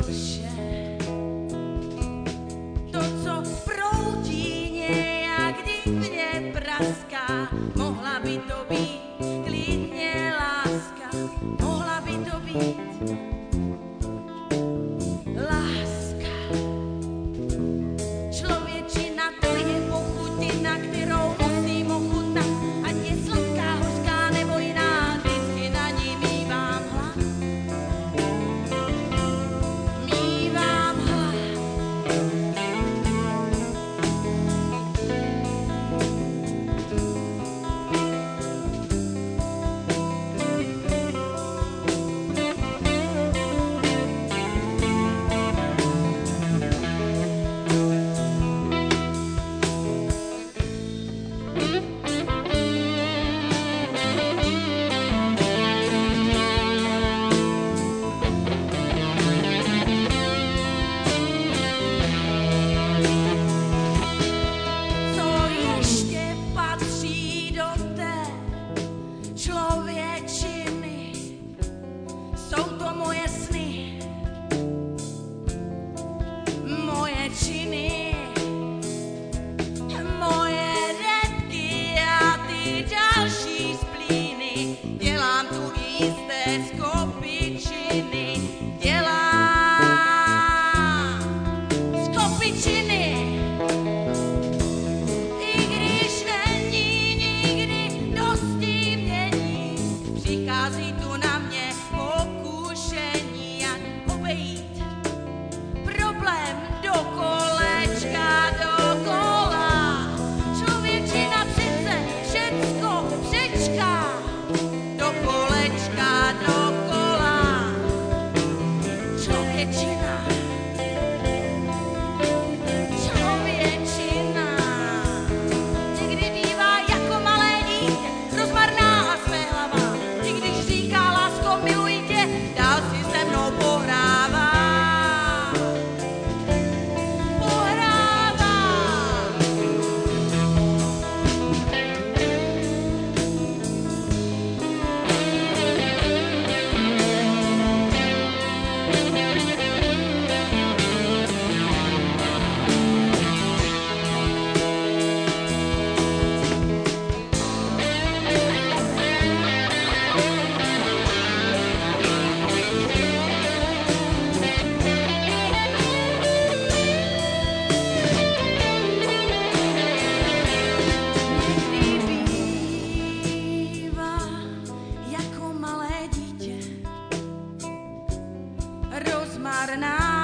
duše. To, co proudí nějak divně praská, mohla by to být klidně láska, mohla by to být láska. Člověčina, to je pochutina, kterou musím ochutnat, ať je sladká, hořká nebo jiná, vždycky na ní mívám hlad. Mívám hlad. Co ještě patří do té člověčiny, jsou to moje sny, moje činy, moje redky a ty další splíny. Dělám tu jisté skopičiny, dělám skopičiny. I když není nikdy dosti mění, přichází tu na mě pokušení, jak obejít problém do kolečka dokola. Člověčina přece všecko přečká, do kolečka dokola. Člověčina, člověčina, někdy bývá jako malé dítě, rozmarná a svéhlavá. I když říká lásko miluji tě, dál si se mnou pohrává. Pohrává. Někdy bývá jako malé dítě, rozmarná